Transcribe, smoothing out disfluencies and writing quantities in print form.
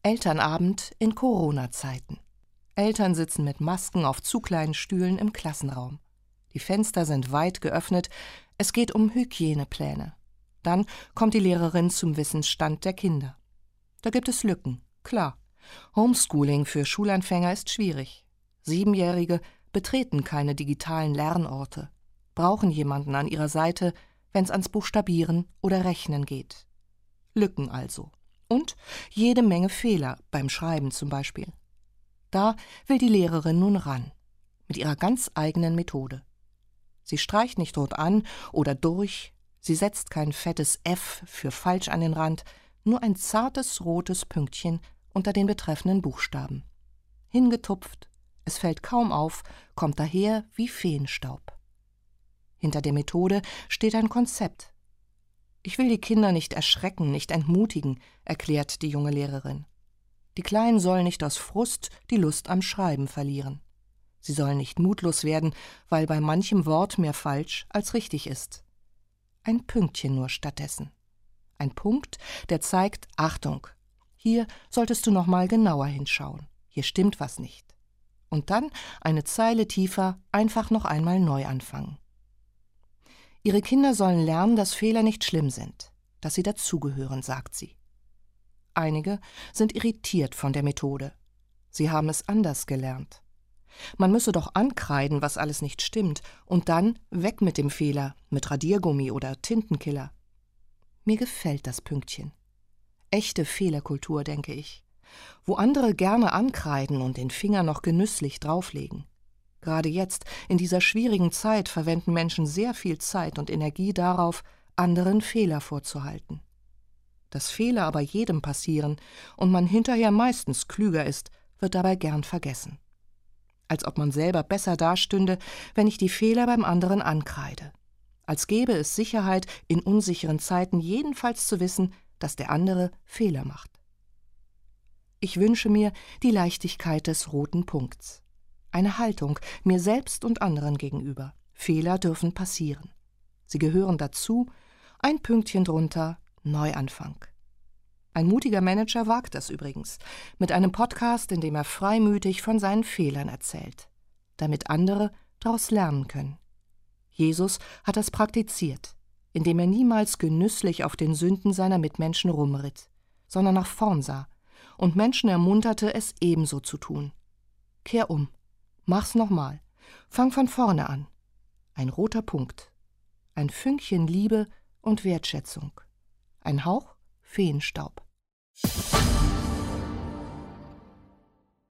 Elternabend in Corona-Zeiten. Eltern sitzen mit Masken auf zu kleinen Stühlen im Klassenraum. Die Fenster sind weit geöffnet, es geht um Hygienepläne. Dann kommt die Lehrerin zum Wissensstand der Kinder. Da gibt es Lücken, klar. Homeschooling für Schulanfänger ist schwierig. 7-Jährige betreten keine digitalen Lernorte, brauchen jemanden an ihrer Seite, wenn es ans Buchstabieren oder Rechnen geht. Lücken also. Und jede Menge Fehler, beim Schreiben zum Beispiel. Da will die Lehrerin nun ran, mit ihrer ganz eigenen Methode. Sie streicht nicht rot an oder durch, sie setzt kein fettes F für falsch an den Rand, nur ein zartes rotes Pünktchen unter den betreffenden Buchstaben. Hingetupft, es fällt kaum auf, kommt daher wie Feenstaub. Hinter der Methode steht ein Konzept. Ich will die Kinder nicht erschrecken, nicht entmutigen, erklärt die junge Lehrerin. Die Kleinen sollen nicht aus Frust die Lust am Schreiben verlieren. Sie sollen nicht mutlos werden, weil bei manchem Wort mehr falsch als richtig ist. Ein Pünktchen nur stattdessen. Ein Punkt, der zeigt, Achtung, hier solltest du noch mal genauer hinschauen. Hier stimmt was nicht. Und dann eine Zeile tiefer, einfach noch einmal neu anfangen. Ihre Kinder sollen lernen, dass Fehler nicht schlimm sind, dass sie dazugehören, sagt sie. Einige sind irritiert von der Methode. Sie haben es anders gelernt. Man müsse doch ankreiden, was alles nicht stimmt, und dann weg mit dem Fehler, mit Radiergummi oder Tintenkiller. Mir gefällt das Pünktchen. Echte Fehlerkultur, denke ich. Wo andere gerne ankreiden und den Finger noch genüsslich drauflegen. Gerade jetzt, in dieser schwierigen Zeit, verwenden Menschen sehr viel Zeit und Energie darauf, anderen Fehler vorzuhalten. Dass Fehler aber jedem passieren und man hinterher meistens klüger ist, wird dabei gern vergessen. Als ob man selber besser dastünde, wenn ich die Fehler beim anderen ankreide. Als gäbe es Sicherheit, in unsicheren Zeiten jedenfalls zu wissen, dass der andere Fehler macht. Ich wünsche mir die Leichtigkeit des roten Punkts. Eine Haltung mir selbst und anderen gegenüber. Fehler dürfen passieren. Sie gehören dazu, ein Pünktchen drunter, Neuanfang. Ein mutiger Manager wagt das übrigens, mit einem Podcast, in dem er freimütig von seinen Fehlern erzählt, damit andere daraus lernen können. Jesus hat das praktiziert, indem er niemals genüsslich auf den Sünden seiner Mitmenschen rumritt, sondern nach vorn sah und Menschen ermunterte, es ebenso zu tun. Kehr um. Mach's nochmal. Fang von vorne an. Ein roter Punkt. Ein Fünkchen Liebe und Wertschätzung. Ein Hauch Feenstaub.